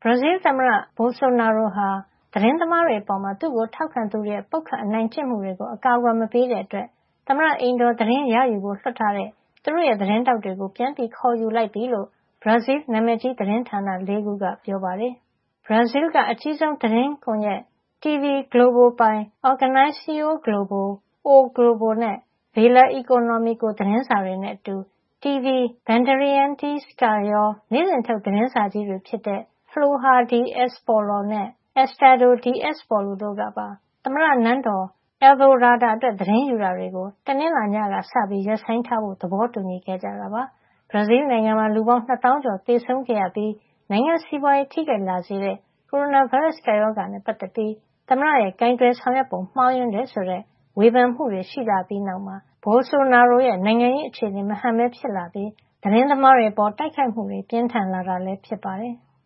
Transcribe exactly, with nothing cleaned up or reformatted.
ဘရာဇီးသမ္မတ Bolsonaro ဟာသတင်းသမားတွေအပေါ် သူ့ကိုထောက်ခံသူတွေရဲ့ပုတ်ခတ်အနိုင်ကျင့်မှုတွေကိုအကာအကွယ်မပေးတဲ့အတွက်သမ္မတအိမ်တော်သတင်းရယူဖို့လွှတ်ထားတဲ့သူတို့ရဲ့သတင်းတောက်တွေကိုပြန်ခေါ်ယူလိုက်ပြီလို့ဘရာဇီးနာမည်ကြီးသတင်းဌာနလေးခုကပြောပါတယ်။ဘရာဇီးကအကြီးဆုံးသတင်းကွန်ရက် တီဗီ Globo ပိုင် Organização Globo, O Globo နဲ့ Valor Econômico သတင်းစာတွေနဲ့အတူ တီဗီ Bandeirantes ကရော နေ့စဉ်ထုတ်သတင်းစာကြီးတွေဖြစ်တဲ့ Folha de São Paulo နဲ့ Estado de São Paulo တို့ကပါသမ္မတနန်းတော် Alvorada အတွက်သတင်းယူတာတွေကိုတနင်္လာညကစပြီးရပ်ဆိုင်းထားဖို့သဘောတူညီခဲ့ကြတာပါ။ဘရာဇီးနိုင်ငံမှာလူပေါင်းနှစ်သောင်းကျော်သေဆုံးခဲ့ရပြီးနိုင်ငံစီးပွားရေးထိခိုက်လာစေတဲ့ကိုရိုနာဗိုင်းရပ်စ်ကပ်ရောဂါနဲ့ပတ်သက်ပြီးသမ္မတရဲ့ကိုင်တွယ်ဆောင်ရွက်ပုံမှားယွင်းတယ်ဆိုတဲ့ဝေဖန်မှုတွေရှိလာပြီးနောက်မှာ Bolsonaro ရဲ့နိုင်ငံရေးအခြေအနေမဟန်ဘဲဖြစ်လာပြီးသတင်းသမားတွေအပေါ်တိုက်ခိုက်မှုတွေပြင်းထန်လာတာလည်းဖြစ်ပါတယ်။